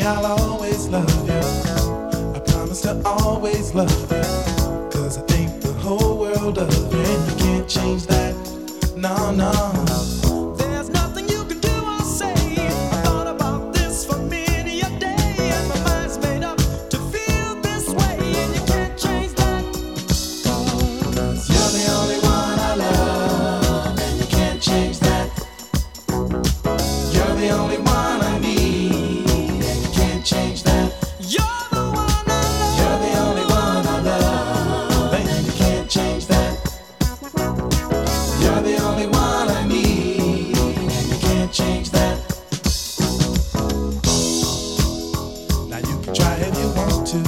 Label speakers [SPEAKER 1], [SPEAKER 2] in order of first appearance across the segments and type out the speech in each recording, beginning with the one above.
[SPEAKER 1] I'll always love you. I promise to always love you. 'Cause I think the whole world of you, and you can't change that. No, no.
[SPEAKER 2] There's nothing you can do or say. I thought about this for many a day, and my mind's made up to feel this way, and you can't change that.
[SPEAKER 1] 'Cause you're the only one I love, and you can't change that. You're the only one I need, and you can't change that.
[SPEAKER 2] You're the one I love.
[SPEAKER 1] You're the only one I love, and you can't change that. You're the only one I need, and you can't change that. Now you can try if you want to.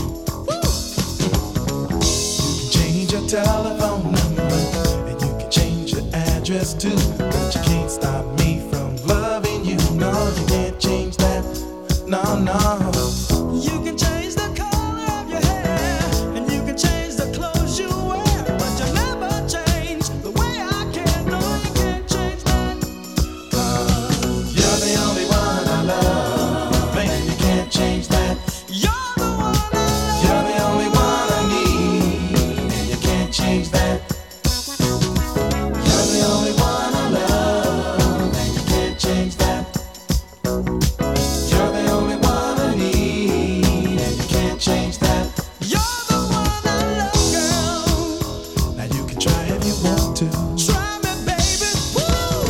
[SPEAKER 1] You can change your telephone number, and you can change your address too. But you can't stop me from loving you. No, you can't change that. No, no.
[SPEAKER 2] You can change the color of your hair, and you can change the clothes you wear, but you'll never change the way I care. No, you can't change that.
[SPEAKER 1] You're the only one I love, and you can't change that.
[SPEAKER 2] You're the one I love.
[SPEAKER 1] You're the only one I need, and you can't change that. You're the only one I love, and you can't change that. You're the only one I need, and you can't change that.
[SPEAKER 2] You're the one I love, girl.
[SPEAKER 1] Now you can try if you want to.
[SPEAKER 2] Try me, baby. Woo!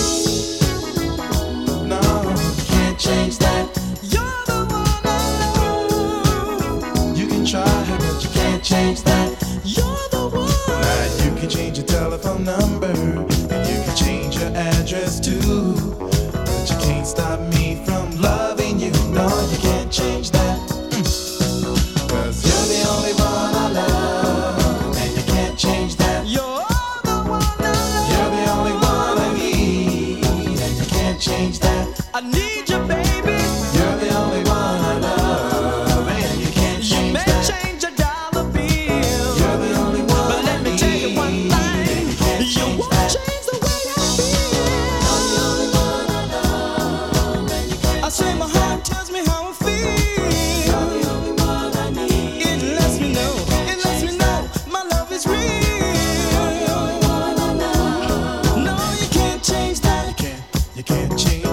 [SPEAKER 1] No, you can't change that.
[SPEAKER 2] You're the one I love.
[SPEAKER 1] You can try, but you can't change that.
[SPEAKER 2] You're the one.
[SPEAKER 1] Now you can change your telephone number, and you can change your address too. But you can't stop me from loving you. No, you can't change that. 'Cause you're the only one I love, and you can't change that.
[SPEAKER 2] You're the one I love.
[SPEAKER 1] You're the only one I need, and you can't change that.
[SPEAKER 2] I need you, baby.
[SPEAKER 1] You're the only one I love, and you can't
[SPEAKER 2] You
[SPEAKER 1] change
[SPEAKER 2] may
[SPEAKER 1] that.
[SPEAKER 2] change a dollar bill,
[SPEAKER 1] You're the only one
[SPEAKER 2] but let
[SPEAKER 1] I
[SPEAKER 2] me tell you one
[SPEAKER 1] need,
[SPEAKER 2] thing.
[SPEAKER 1] and you can't
[SPEAKER 2] You
[SPEAKER 1] change
[SPEAKER 2] won't
[SPEAKER 1] that.
[SPEAKER 2] change the way I feel. I say my heart tells me how I feel.
[SPEAKER 1] You're the only one I need.
[SPEAKER 2] It lets me know my love is real. No, you can't change that.
[SPEAKER 1] You can't change